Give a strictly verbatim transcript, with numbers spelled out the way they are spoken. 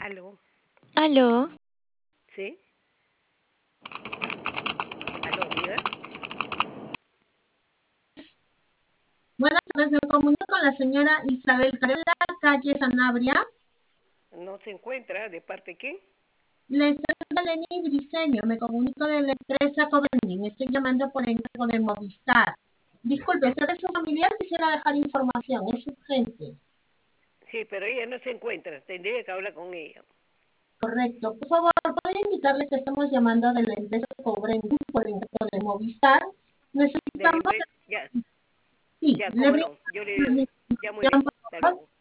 Aló, Aló, ¿sí? Aló, diga. Buenas tardes, me comunico con la señora Isabel Carela, calle Sanabria. No se encuentra, ¿de parte qué? Le saluda Lenny Briseño, me comunico de la empresa Cobrending. Estoy llamando por encargo de Movistar. Disculpe, ser de su familiar quisiera dejar información, es urgente. Sí, pero ella no se encuentra, tendría que hablar con ella. Correcto. Por favor, ¿puede indicarle que estamos llamando de la empresa Cobrending por encargo de Movistar? De la Necesitamos, empresa, ya, sí, ya, le cómo brindo no, yo le digo, una ya muy bien, información, por hasta favor. luego.